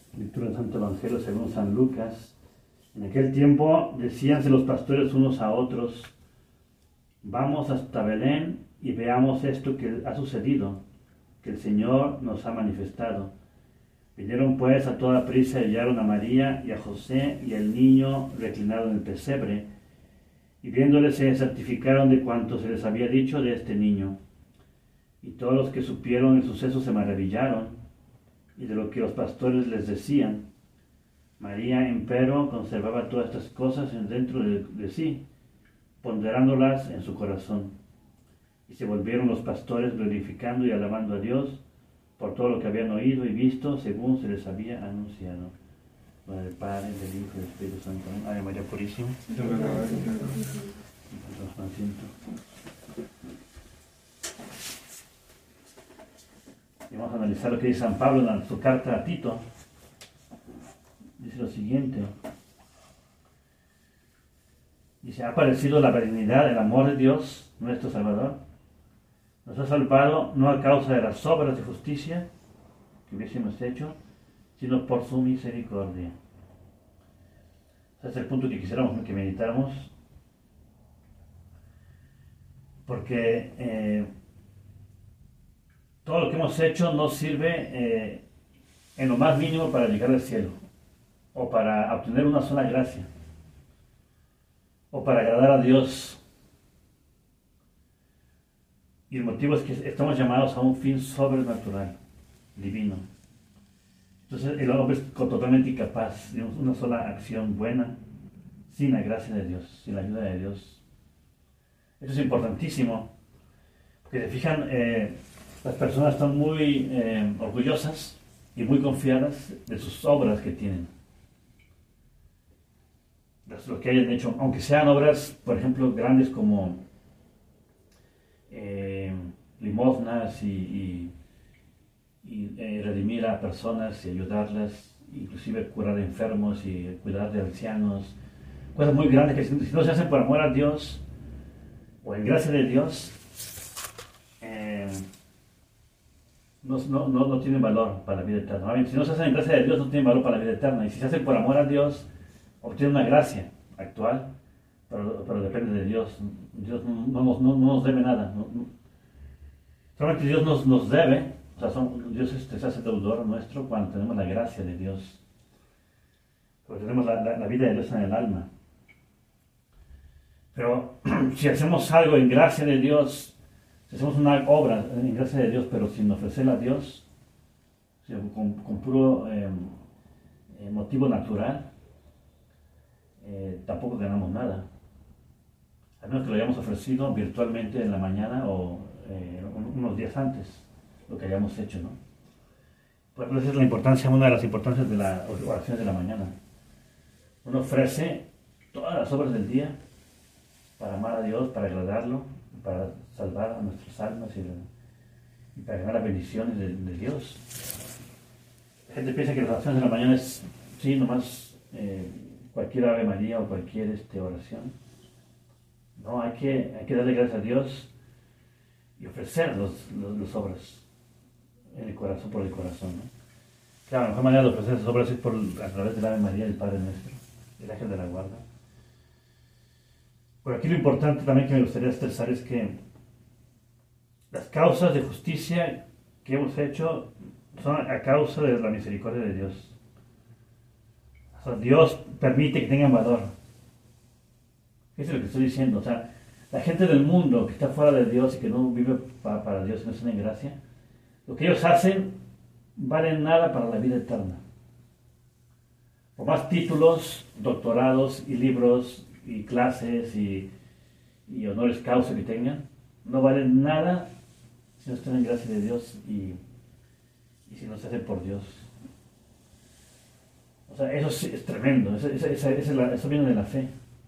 Lectura del Santo Evangelio según San Lucas. En aquel tiempo decíanse los pastores unos a otros: vamos hasta Belén y veamos esto que ha sucedido, que el Señor nos ha manifestado. Vinieron pues a toda prisa y hallaron a María y a José y el niño reclinado en el pesebre, y viéndole se certificaron de cuanto se les había dicho de este niño. Y todos los que supieron el suceso se maravillaron y de lo que los pastores les decían. María, empero, conservaba todas estas cosas dentro de sí, ponderándolas en su corazón. Y se volvieron los pastores glorificando y alabando a Dios por todo lo que habían oído y visto, según se les había anunciado. Gloria al Padre, del Hijo y del Espíritu Santo. Ave María Purísima. Y vamos a analizar lo que dice San Pablo en su carta a Tito. Dice lo siguiente. Dice: ha aparecido la benignidad, el amor de Dios, nuestro Salvador. Nos ha salvado no a causa de las obras de justicia que hubiésemos hecho, sino por su misericordia. Ese es el punto que quisiéramos que meditáramos, porque todo lo que hemos hecho nos sirve en lo más mínimo para llegar al cielo, o para obtener una sola gracia, o para agradar a Dios. Y el motivo es que estamos llamados a un fin sobrenatural, divino. Entonces el hombre es totalmente incapaz de una sola acción buena sin la gracia de Dios, sin la ayuda de Dios. Esto es importantísimo, porque se fijan, las personas están muy orgullosas y muy confiadas de sus obras que tienen. Lo que hayan hecho, aunque sean obras, por ejemplo, grandes como limosnas y redimir a personas y ayudarlas, inclusive curar enfermos y cuidar de ancianos, cosas muy grandes que si no se hacen por amor a Dios o en gracia de Dios, no tienen valor para la vida eterna. Si no se hacen en gracia de Dios, no tienen valor para la vida eterna, y si se hacen por amor a Dios, obtienen una gracia actual, pero depende de Dios. Dios no nos debe nada. Solamente Dios nos debe, o sea, Dios se hace deudor nuestro cuando tenemos la gracia de Dios, porque tenemos la vida de Dios en el alma. Pero si hacemos algo en gracia de Dios, si hacemos una obra en gracia de Dios, pero sin ofrecerla a Dios, con puro motivo natural, tampoco ganamos nada. A menos que lo hayamos ofrecido virtualmente en la mañana o unos días antes, lo que hayamos hecho, ¿no? Pues esa es la importancia, una de las importancias de las oraciones de la mañana. Uno ofrece todas las obras del día para amar a Dios, para agradarlo, para salvar a nuestras almas y para ganar las bendiciones de Dios. La gente piensa que las oraciones de la mañana es, sí, nomás cualquier Ave María o cualquier oración. No, hay que darle gracias a Dios y ofrecer las obras en el corazón, por el corazón, ¿no? Claro, la mejor manera de ofrecer esas obras es a través del Ave María y el Padre Nuestro, el ángel de la guarda. Pero aquí lo importante también que me gustaría expresar es que las causas de justicia que hemos hecho son a causa de la misericordia de Dios. O sea, Dios permite que tengan valor. Eso es lo que estoy diciendo. O sea, la gente del mundo que está fuera de Dios y que no vive para Dios y no está en gracia, lo que ellos hacen vale nada para la vida eterna. Por más títulos, doctorados y libros y clases y honoris causa que tengan, no valen nada si no están en gracia de Dios y si no se hace por Dios. O sea, eso es tremendo. Eso viene de la fe.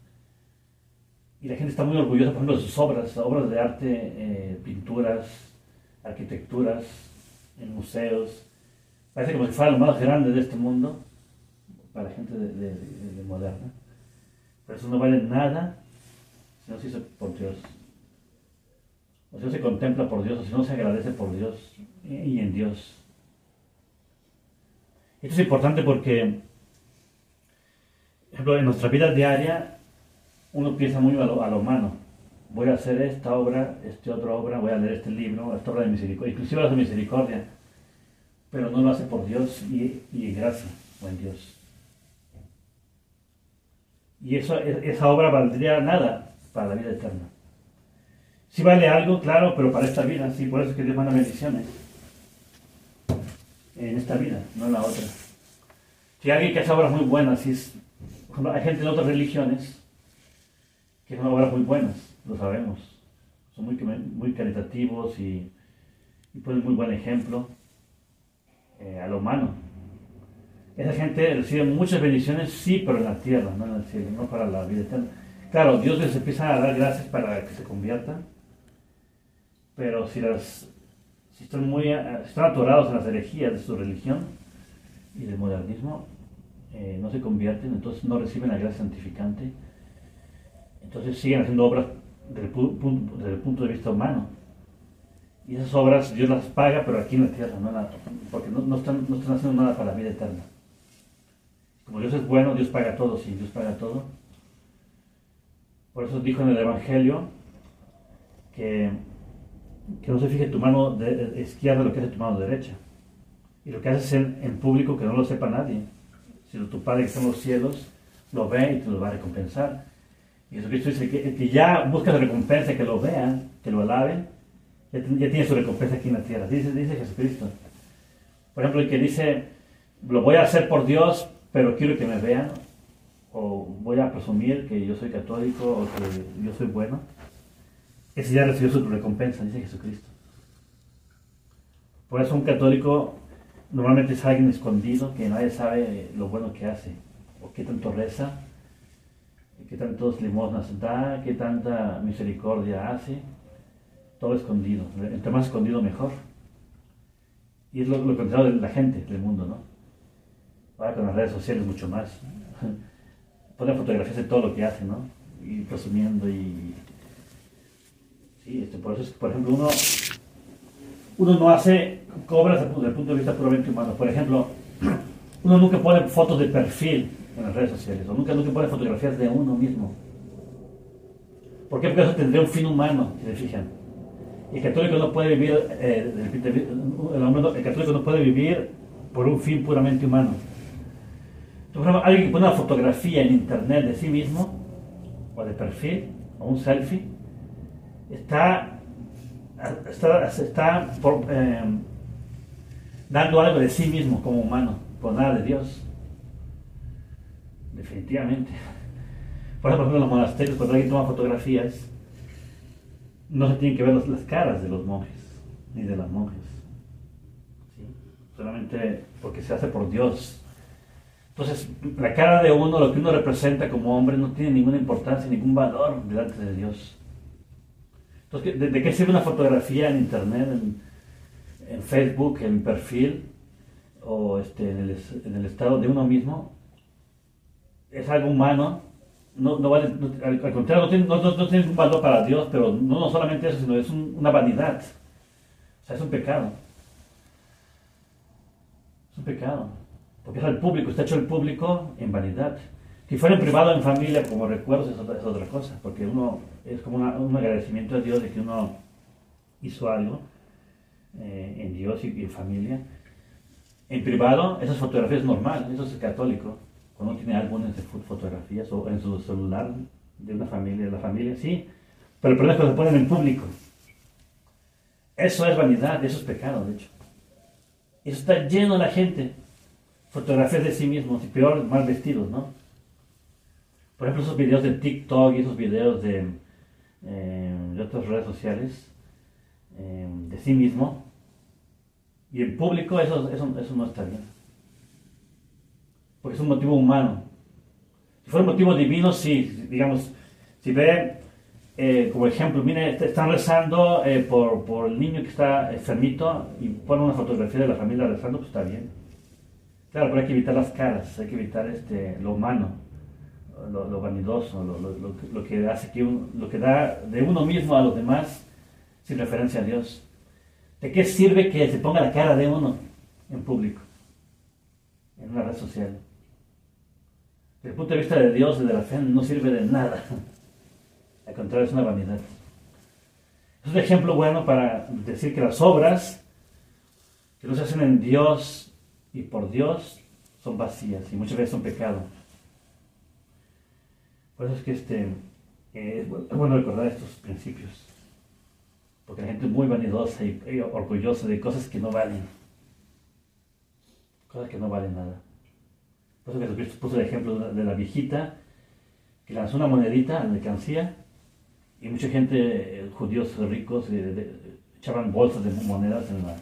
Y la gente está muy orgullosa, por ejemplo, de sus obras de arte, pinturas, arquitecturas, en museos. Parece como si fuera lo más grande de este mundo para la gente de moderna. Pero eso no vale nada si no se hizo por Dios. O si no se contempla por Dios, o si no se agradece por Dios y en Dios. Esto es importante porque, por ejemplo, en nuestra vida diaria, uno piensa muy a lo humano. Voy a hacer esta obra, esta otra obra, voy a leer este libro, esta obra de misericordia, inclusive la de misericordia, pero no lo hace por Dios y en gracia, o en Dios. Y esa obra valdría nada para la vida eterna. Sí vale algo, claro, pero para esta vida, sí, por eso es que Dios manda bendiciones. En esta vida, no en la otra. Si alguien que hace obras muy buenas, hay gente de otras religiones que hacen obras muy buenas, lo sabemos. Son muy caritativos y ponen muy buen ejemplo a lo humano. Esa gente recibe muchas bendiciones, sí, pero en la tierra, no en el cielo, no para la vida eterna. Claro, Dios les empieza a dar gracias para que se conviertan, pero si están atorados en las herejías de su religión y del modernismo, no se convierten, entonces no reciben la gracia santificante, entonces siguen haciendo obras desde el punto de vista humano. Y esas obras Dios las paga, pero aquí en la tierra, porque no están haciendo nada para la vida eterna. Como Dios es bueno, Dios paga todo, sí, Dios paga todo. Por eso dijo en el Evangelio que no se fije tu mano izquierda lo que hace tu mano derecha. Y lo que haces en público, que no lo sepa nadie. Si tu Padre que está en los cielos lo ve y te lo va a recompensar. Y Jesucristo dice que ya busca la recompensa, que lo vean, que lo alaben, ya tiene su recompensa aquí en la tierra. Dice Jesucristo. Por ejemplo, el que dice, lo voy a hacer por Dios, pero quiero que me vean, o voy a presumir que yo soy católico, o que yo soy bueno, ese ya recibió su recompensa, dice Jesucristo. Por eso un católico normalmente es alguien escondido, que nadie sabe lo bueno que hace, o qué tanto reza, qué tantos limosnas da, qué tanta misericordia hace, todo escondido. Entre más escondido mejor. Y es lo contrario de la gente, del mundo, ¿no? Ahora con las redes sociales mucho más. Ponen fotografías de todo lo que hacen, ¿no? Y presumiendo y... Sí, por eso es que, por ejemplo, uno no hace obras desde el punto de vista puramente humano. Por ejemplo, uno nunca pone fotos de perfil en las redes sociales, o nunca pone fotografías de uno mismo. ¿Por qué? Porque eso tendría un fin humano, si se fijan. Y el católico no puede vivir, el católico no puede vivir por un fin puramente humano. Por ejemplo, alguien que pone una fotografía en internet de sí mismo, o de perfil, o un selfie, está dando algo de sí mismo como humano, por nada de Dios. Definitivamente. Por ejemplo, en los monasterios, cuando alguien toma fotografías, no se tienen que ver las caras de los monjes, ni de las monjas. ¿Sí? Solamente porque se hace por Dios. Entonces, la cara de uno, lo que uno representa como hombre, no tiene ninguna importancia, ningún valor delante de Dios. Entonces, ¿de qué sirve una fotografía en internet, en Facebook, en perfil, o en el estado de uno mismo? Es algo humano, al contrario, no tiene ningún valor para Dios, pero no solamente eso, sino es una vanidad. O sea, es un pecado. Es un pecado. Porque es al público, está hecho el público en vanidad. Si fuera en privado, en familia, como recuerdos, es otra cosa, porque uno es como un agradecimiento a Dios de que uno hizo algo en Dios y en familia. En privado, esas fotografías es normal, eso es católico. Cuando uno tiene álbumes de fotografías o en su celular de una familia, de la familia, sí. Pero el problema es que se ponen en público. Eso es vanidad, eso es pecado, de hecho. Eso está lleno de la gente. Fotografías de sí mismos y peor, mal vestidos, ¿no? Por ejemplo, esos videos de TikTok y esos videos de otras redes sociales de sí mismo y en público, eso no está bien. Porque es un motivo humano. Si fuera un motivo divino, sí, digamos, si ve, como ejemplo, mire, están rezando por el niño que está enfermito y ponen una fotografía de la familia rezando, pues está bien. Claro, pero hay que evitar las caras, hay que evitar lo humano, lo vanidoso, lo que hace lo que da de uno mismo a los demás sin referencia a Dios. ¿De qué sirve que se ponga la cara de uno en público? en una red social. Desde el punto de vista de Dios y de la fe no sirve de nada. Al contrario, es una vanidad. Es un ejemplo bueno para decir que las obras que no se hacen en Dios y por Dios son vacías y muchas veces son pecado. Por eso es que es bueno recordar estos principios. Porque la gente es muy vanidosa y orgullosa de cosas que no valen. Cosas que no valen nada. Por eso Jesucristo puso el ejemplo de la viejita que lanzó una monedita a la mercancía y mucha gente, judíos ricos, echaban bolsas de monedas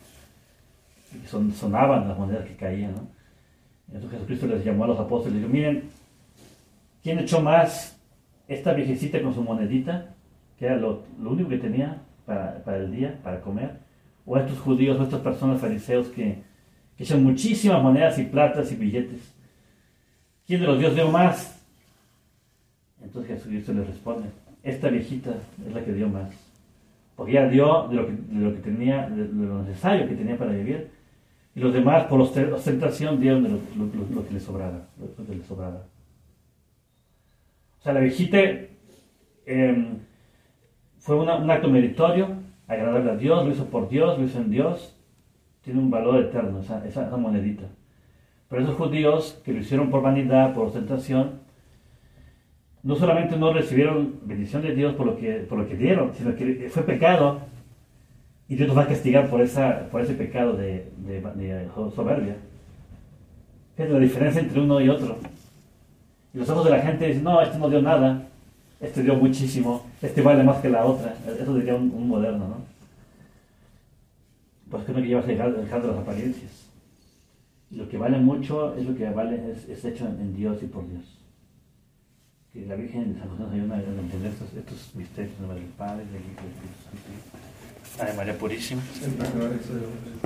y sonaban las monedas que caían, ¿no? Entonces Jesucristo les llamó a los apóstoles y les dijo, miren, ¿quién echó más esta viejecita con su monedita, que era lo único que tenía para el día, para comer? O estos judíos, o estas personas fariseos que echan muchísimas monedas y platas y billetes. ¿Quién de los dios dio más? Entonces Jesucristo les responde, esta viejita es la que dio más. Porque ella dio de lo que tenía, de lo necesario que tenía para vivir. Y los demás, por ostentación, dieron de lo que les sobrara. Lo que les sobrara. O sea, la viejita fue un acto meritorio, agradable a Dios, lo hizo por Dios, lo hizo en Dios. Tiene un valor eterno esa monedita. Pero esos judíos que lo hicieron por vanidad, por ostentación, no solamente no recibieron bendición de Dios por lo que dieron, sino que fue pecado y Dios nos va a castigar por ese pecado de soberbia. Es la diferencia entre uno y otro. Y los ojos de la gente dicen, no, este no dio nada, este dio muchísimo, este vale más que la otra. Eso diría un moderno, ¿no? Pues que no que llevas a dejar de las apariencias. Y lo que vale mucho es lo que vale, es hecho en Dios y por Dios. Que la Virgen de San José nos ayuda a entender estos misterios, en nombre del Padre, del Hijo y del Espíritu Santo. Ave María Purísima.